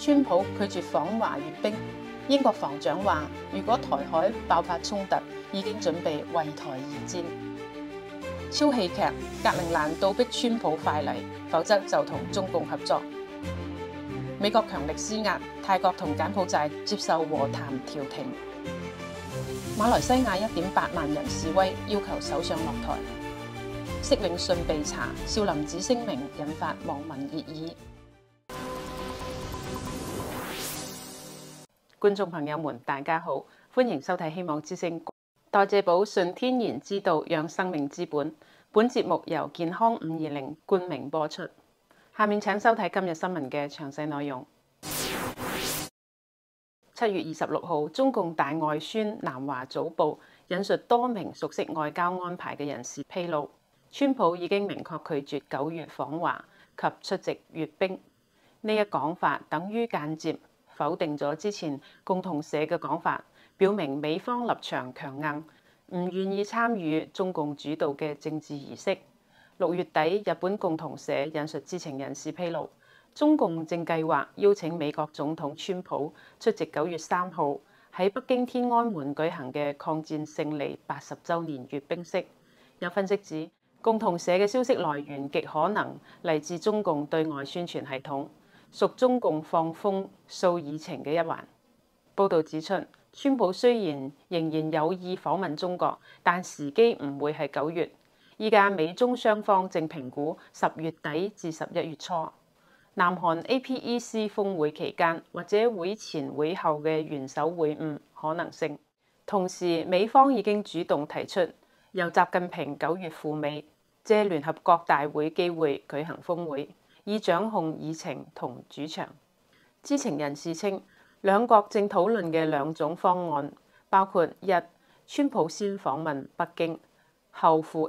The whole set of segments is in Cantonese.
川普拒絕訪華閱兵。英國防長話，如果台海爆發衝突，已經準備為台而戰。超戲劇，格陵蘭倒逼川普快嚟，否則就同中共合作。美國強力施壓，泰國同柬埔寨接受和談調停。馬來西亞1.8萬人示威，要求首相落台。釋永信被查，少林寺聲明引發網民熱議。觀眾朋友們，大家好，歡迎收睇希望之聲。代謝寶純天然之道，養生命之本。本節目由健康520冠名播出。下面請收睇今日新聞嘅詳細內容。7月26號，中共大外宣南華早報引述多名熟悉外交安排嘅人士披露，川普已經明確拒絕9月訪華及出席閱兵。呢一講法等於間接否定咗之前共同社嘅講法，表明美方立場強硬，唔願意參與中共主導嘅政治儀式。6月底，日本共同社引述知情人士披露，中共正計劃邀請美國總統川普出席9月3號喺北京天安門舉行嘅抗戰勝利80週年閱兵式。有分析指，共同社嘅消息來源極可能嚟自中共對外宣傳系統，屬中共放風掃議程嘅一環。報導指出，川普雖然仍然有意訪問中國，但時機唔會係9月。依家美中雙方正評估10月底至11月初，南韓 APEC 峰會期間或者會前會後嘅元首會晤可能性。同時，美方已經主動提出由習近平9月赴美，借聯合國大會機會舉行峰會，以掌控議程同主場。知情人士稱，兩國正討論嘅兩種方案，包括1，川普先訪問北京，後赴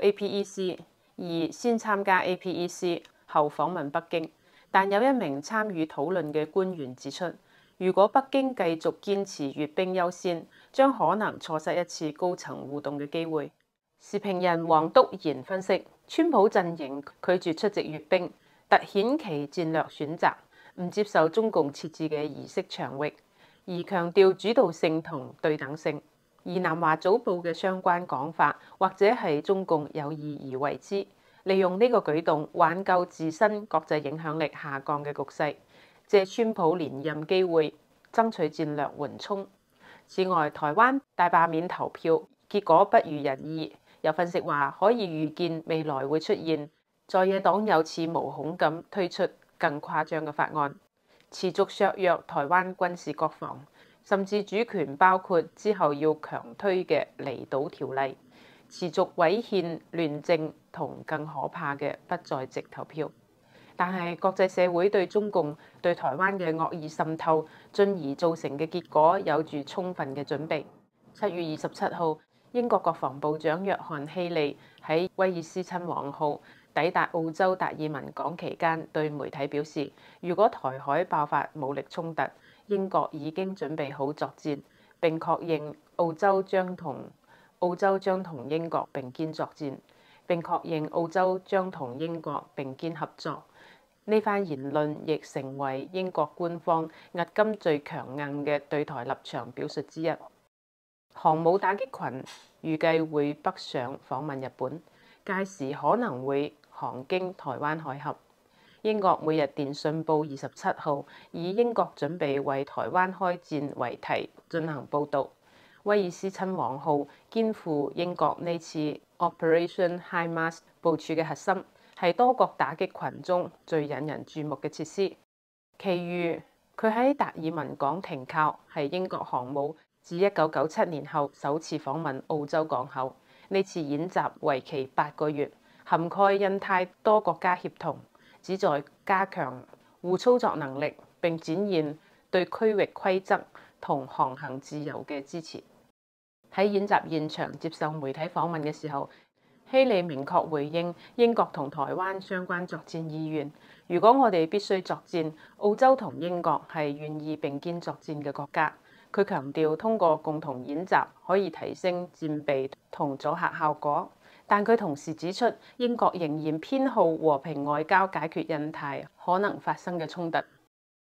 APEC；2，先參加 APEC，後訪問北京。但有一名參與討論嘅官員指出，如果北京繼續堅持閱兵優先，將可能錯失一次高層互動嘅機會。時評人黃篤賢分析，川普陣營拒絕出席閱兵，凸顯其戰略選擇，唔接受中共設置嘅儀式場域，而強調主導性同對等性。而南華早報嘅相關講法，或者係中共有意而為之，利用呢個舉動挽救自身國際影響力下降嘅局勢，借川普連任機會爭取戰略緩衝。此外，台灣大罷免投票結果不如人意，有分析話可以預見未來會出現在野黨有恃無恐咁推出更誇張嘅法案，持續削弱台灣軍事國防，甚至主權，包括之後要強推嘅離島條例，持續違憲亂政同更可怕嘅不在籍投票。但係國際社會對中共對台灣嘅惡意滲透，進而造成嘅結果有住充分嘅準備。7月27號，英國國防部長約翰希利喺威爾斯親王號抵達澳洲達爾文港期間，對媒體表示，如果台海爆發武力衝突，英國已經準備好作戰，並確認澳洲將同英國並肩作戰，並確認澳洲將同英國並肩合作。呢番言論亦成為英國官方迄今最強硬嘅對台立場表述之一。航母打擊群預計會北上訪問日本，屆時可能會航經台灣海峽。英國每日電訊報27號以英國準備為台灣開戰為題進行報導。威爾斯親王號肩負英國呢次 Operation HIMARS 部署嘅核心，係多國打擊群中最引人注目嘅設施。其餘佢喺達爾文港停靠，係英國航母自1997年後首次訪問澳洲港口。呢次演習為期8個月，涵蓋印太多國家協同，旨在加強互操作能力，並展現對區域規則同航行自由嘅支持。喺演習現場接受媒體訪問嘅時候，希利明確回應英國同台灣相關作戰意願。如果我哋必須作戰，澳洲同英國係願意並肩作戰嘅國家。佢強調，通過共同演習可以提升戰備同阻嚇效果。但佢同時指出，英國仍然偏好和平外交解決印太可能發生嘅衝突。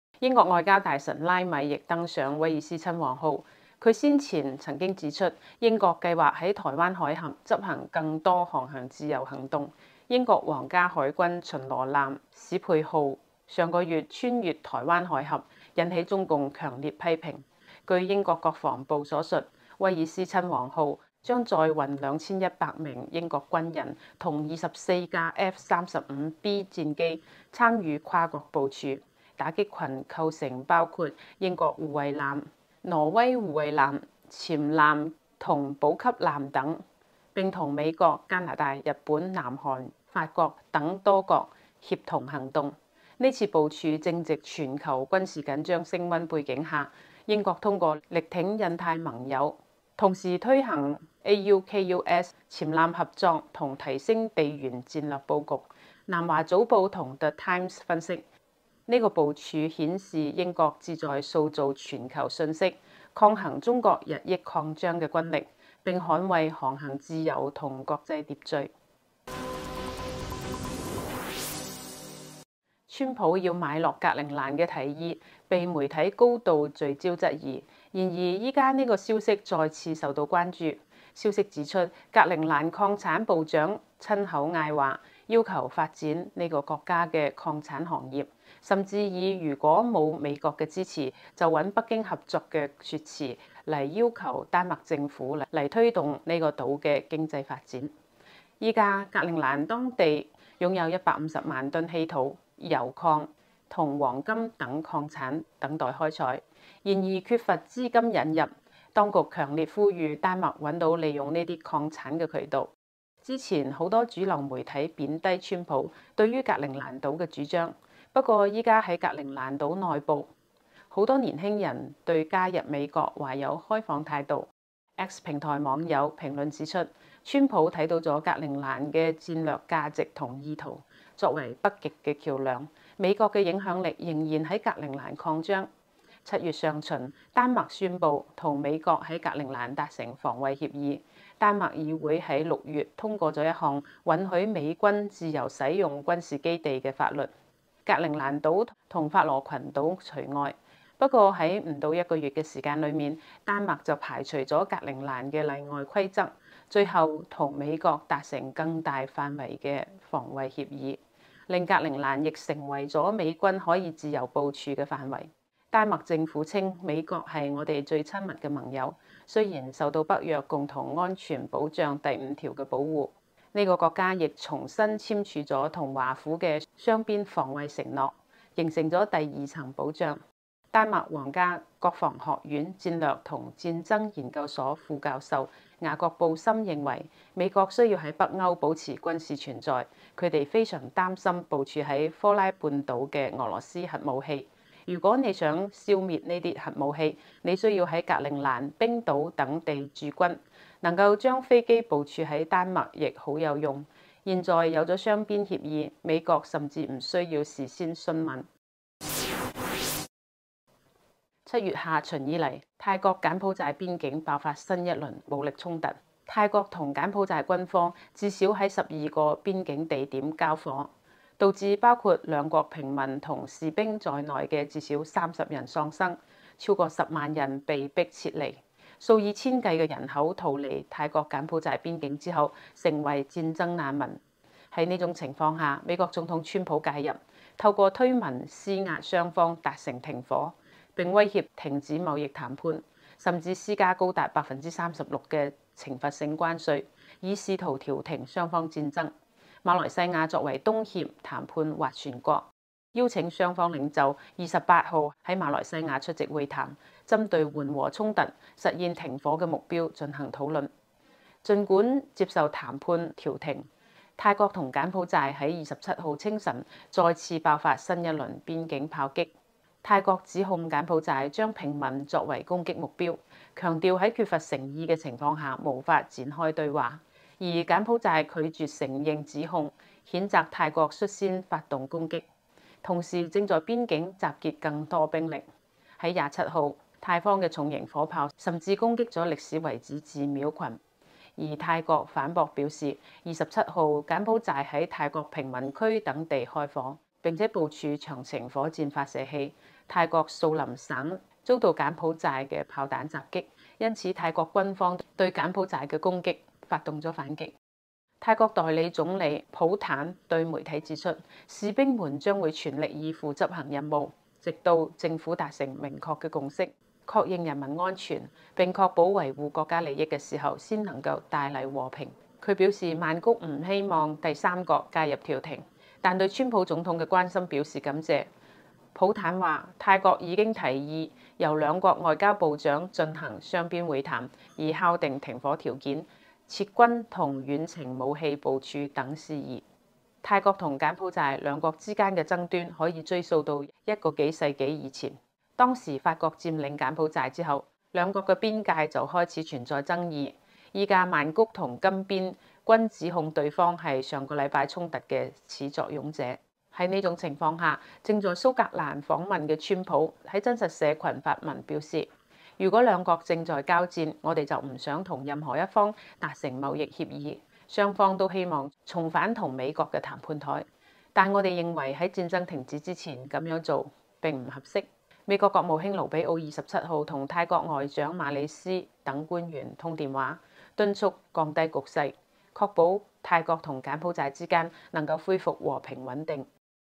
英國外交大臣拉米亦登上威爾斯親王號。佢先前曾經指出，英國計劃喺台灣海峽執行更多航行自由行動。英國皇家海軍巡邏艦史佩號上個月穿越台灣海峽，引起中共強烈批評。據英國國防部所述，威爾斯親王號將載運2100名英國軍人同24架 F-35B 戰機參與跨國部署，打擊群構成包括英國護衛艦、挪威護衛艦、潛艦同補給艦等，並同美國、加拿大、日本、南韓、法國等多國協同行動。呢次部署正值全球軍事緊張升溫背景下，英國通過力挺印太盟友，同時推行 AUKUS 潛艦合作同提升地緣戰略佈局。南華早報同 The Times 分析，呢個部署顯示英國旨在塑造全球信息，抗衡中國日益擴張嘅軍力，並捍衛航行自由同國際秩序。川普要買落格陵蘭嘅提議被媒體高度聚焦質疑，然而依家呢個消息再次受到關注。消息指出，格陵蘭礦產部長親口嗌話，要求發展呢個國家嘅礦產行業，甚至以如果冇美國嘅支持，就揾北京合作嘅説辭嚟要求丹麥政府嚟推動呢個島嘅經濟發展。依家格陵蘭當地擁有150萬噸稀土、油礦同黃金等礦產等待開採，然而缺乏資金引入。當局強烈呼籲丹麥揾到利用呢啲礦產嘅渠道。之前好多主流媒體貶低川普對於格陵蘭島嘅主張，不過依家喺格陵蘭島內部，好多年輕人對加入美國懷有開放態度。X 平台網友評論指出，川普睇到咗格陵蘭嘅戰略價值同意圖，作為北極嘅橋梁，美國嘅影響力仍然喺格陵蘭擴張。7月上旬，丹麥宣布同美國喺格陵蘭達成防衛協議。丹麥議會喺6月通過咗一項允許美軍自由使用軍事基地嘅法律，格陵蘭島同法羅群島除外。不過喺唔到1個月嘅時間裏面，丹麥就排除咗格陵蘭嘅例外規則，最後同美國達成更大範圍嘅防衛協議，令格陵蘭亦成為咗美軍可以自由部署嘅範圍。丹麥政府稱美國係我哋最親密嘅盟友，雖然受到北約共同安全保障第5條嘅保護，呢個國家亦重新簽署咗同華府嘅雙邊防衛承諾，形成咗第2層保障。丹麥皇家國防學院戰略同戰爭研究所副教授雅各布森認為，美國需要喺北歐保持軍事存在，佢哋非常擔心部署喺科拉半島嘅俄羅斯核武器。如果你想消滅呢啲核武器，你需要喺格陵蘭、冰島等地駐軍，能夠將飛機部署喺丹麥亦好有用。現在有咗雙邊協議，美國甚至唔需要事先詢問。7月下旬以嚟，泰國柬埔寨邊境爆發新一輪武力衝突。泰國同柬埔寨軍方至少喺12個邊境地點交火，導致包括兩國平民同士兵在內嘅至少30人喪生，超過10萬人被迫撤離，數以千計嘅人口逃離泰國柬埔寨邊境之後，成為戰爭難民。喺呢種情況下，美國總統川普介入，透過推文施壓雙方達成停火，並威脅停止貿易談判，甚至施加高達36%嘅懲罰性關稅，以試圖調停雙方戰爭。馬來西亞作為東協談判斡旋國，邀請雙方領袖28號喺馬來西亞出席會談，針對緩和衝突、實現停火嘅目標進行討論。儘管接受談判調停，泰國同柬埔寨喺27號清晨再次爆發新一輪邊境炮擊。泰國指控柬埔寨將平民作為攻擊目標，強調喺缺乏誠意嘅情況下無法展開對話。而柬埔寨拒絕承認指控，譴責泰國率先發動攻擊，同時正在邊境集結更多兵力。喺27號，泰方嘅重型火炮甚至攻擊咗歷史遺址寺廟群，而泰國反駁表示，27號柬埔寨喺泰國平民區等地開火，並且部署長程火箭發射器， 泰國素林省遭到柬埔寨嘅炮彈襲擊，因此泰國軍方對柬埔寨嘅攻擊發動咗反擊。泰國代理總理普坦對媒體指出，士兵們將會全力以赴執行任務，直到政府達成明確嘅共識，確認人民安全並確保維護國家利益嘅時候，先能夠帶嚟和平。佢表示，曼谷唔希望第三國介入調停，但對川普總統嘅關心表示感謝。普坦話，泰國已經提議由兩國外交部長進行雙邊會談，以敲定停火條件、撤軍同遠程武器部署等事宜。泰國同柬埔寨兩國之間嘅爭端可以追溯到一個幾世紀以前。當時法國佔領柬埔寨之後，兩國嘅邊界就開始存在爭議。依家曼谷同金邊均指控對方係上個禮拜衝突嘅始作俑者。喺呢種情況下，正在蘇格蘭訪問嘅川普喺真實社群發文表示，如果兩國正在交戰，我哋就唔想同任何一方達成貿易協議，雙方都希望重返同美國嘅談判台，但我哋認為喺戰爭停止之前咁樣做並唔合適。美國國務卿盧比奧27號同泰國外長馬里斯等官員通電話，敦促降低局勢，確保泰國同柬埔寨之間能夠恢復和平穩定。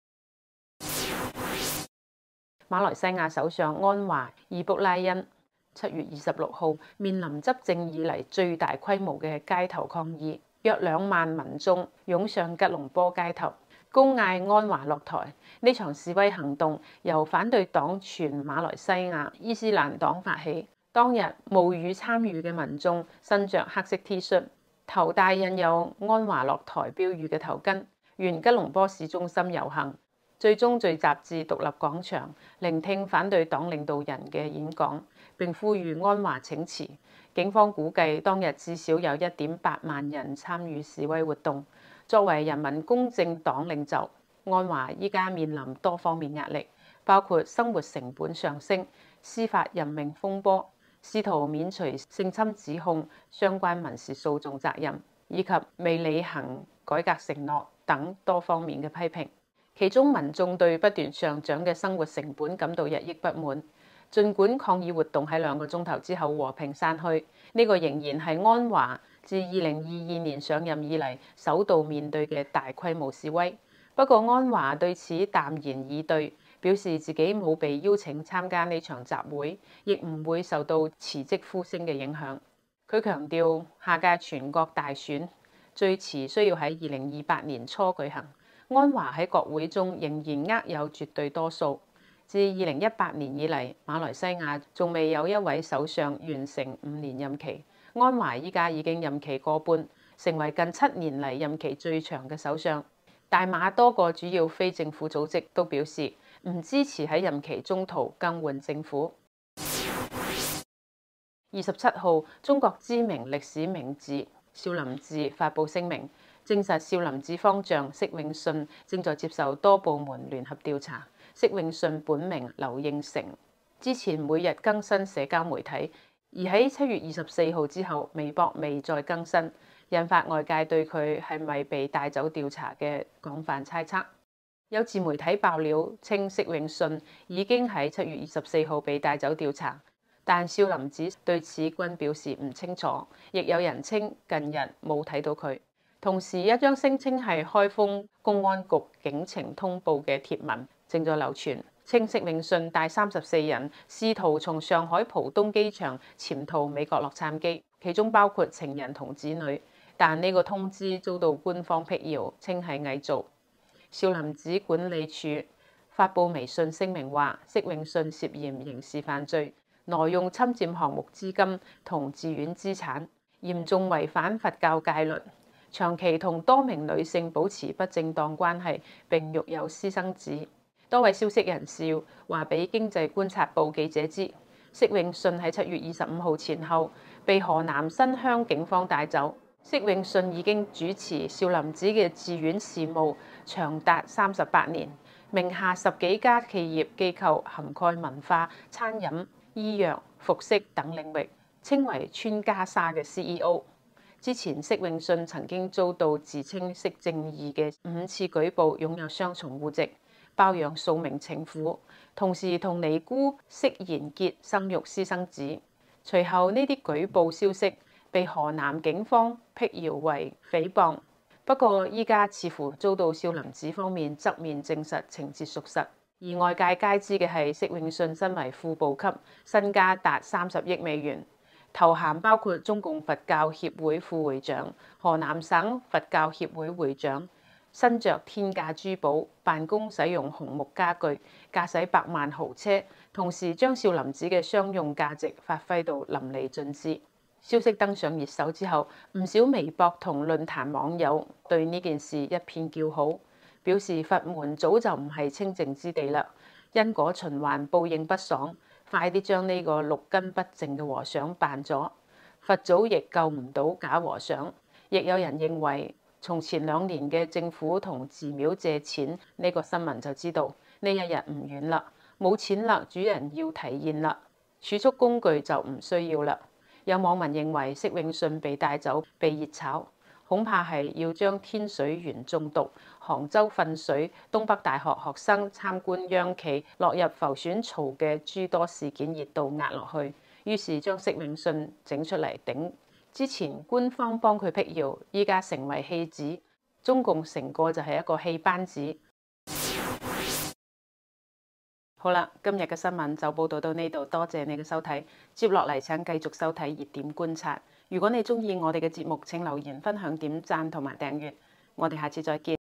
馬來西亞首相安華伊卜拉欣7月26號面臨執政以嚟最大規模嘅街頭抗議，約2萬民眾湧上吉隆坡街頭，高嗌安華落台。呢場示威行動由反對黨全馬來西亞伊斯蘭黨發起。當日冒雨參與嘅民眾身着黑色 T 恤，頭戴印有安華落台標語嘅頭巾，沿吉隆坡市中心遊行，最終聚集至獨立廣場，聆聽反對黨領導人嘅演講，並呼籲安華請辭。警方估計當日至少有1.8萬人參與示威活動。作為人民公正黨領袖，安華依家面臨多方面壓力，包括生活成本上升、司法任命風波、試圖免除性侵指控相關民事訴訟責任，以及未履行改革承諾等多方面嘅批評。其中民眾對不斷上漲嘅生活成本感到日益不滿。儘管抗議活動喺2個鐘頭之後和平散去，呢個仍然係安華自2022年上任以嚟首度面對嘅大規模示威。不過安華對此淡然以對，表示自己冇被邀請參加呢場集會，亦唔會受到辭職呼聲嘅影響。佢強調下屆全國大選最遲需要喺2028年初舉行。安華喺國會中仍然握有絕對多數。自2018年以嚟，馬來西亞仲未有一位首相完成5年任期。安華依家已經任期過半，成為近7年嚟任期最長嘅首相。大馬多個主要非政府組織都表示唔支持喺任期中途更換政府。27號，中國知名歷史名寺少林寺發布聲明，證實少林寺方丈釋永信正在接受多部門聯合調查。釋永信本名劉應成，之前每日更新社交媒體，而喺7月24號之後，微博未再更新，引發外界對佢係咪被帶走調查嘅廣泛猜測。有自媒體爆料稱釋永信已經喺7月24號被帶走調查，但少林寺對此均表示唔清楚，亦有人稱近日冇睇到佢。同時，一張聲稱係開封公安局警情通報嘅貼文正在流傳，稱釋永信帶34人試圖從上海浦東機場潛逃美國洛杉磯，其中包括情人同子女，但呢個通知遭到官方闢謠，稱係偽造。少林寺管理處發布微信聲明話，釋永信涉嫌刑事犯罪，挪用侵佔項目資金同寺院資產，嚴重違反佛教戒律，長期同多名女性保持不正當關係，並育有私生子。多位消息人士話俾經濟觀察報記者知，釋永信喺7月25號前後被河南新鄉警方帶走。釋永信已經主持少林寺嘅寺院事務長達38年，名下10幾家企業機構涵蓋文化、餐飲、醫藥、服飾等領域，稱為穿袈裟嘅 CEO。之前釋永信曾經遭到自稱釋正義嘅5次舉報，擁有雙重戶籍。 包養數名情婦，同時同尼姑釋賢結生育私生子。隨後呢啲舉報消息被河南警方闢謠為誹謗，不過依家似乎遭到少林寺方面側面證實情節屬實。而外界皆知嘅係釋永信身為副部級，身家達30億美元，頭銜包括中共佛教協會副會長、河南省佛教協會會長，身着天價珠寶，辦公使用紅木家具，駕駛百萬豪車，同時將少林寺嘅商用價值發揮到淋漓盡致。消息登上熱搜之後，唔少微博同論壇網友對呢件事一片叫好，表示佛門早就唔係清淨之地啦，因果循環，報應不爽，快啲將呢個六根不淨嘅和尚辦咗。佛祖亦救唔到假和尚。亦有人認為，從前2年嘅政府同寺廟借錢呢個新聞就知道呢一日唔遠啦，冇錢啦，主人要提現啦，儲蓄工具就唔需要啦。有網民認為釋永信被帶走被熱炒，恐怕係要將天水縣中毒、杭州瞓水、東北大學學生參觀央企落入浮選槽嘅諸多事件熱度壓落去，於是將釋永信整出嚟頂。之前官方幫佢闢謠，依家成為戲子，中共成個就係一個戲班子。好啦，今日嘅新聞就報道到呢度，多謝你嘅收睇。接落嚟請繼續收睇熱點觀察。如果你鍾意我哋嘅節目，請留言、分享、點讚同埋訂閱。我哋下次再見。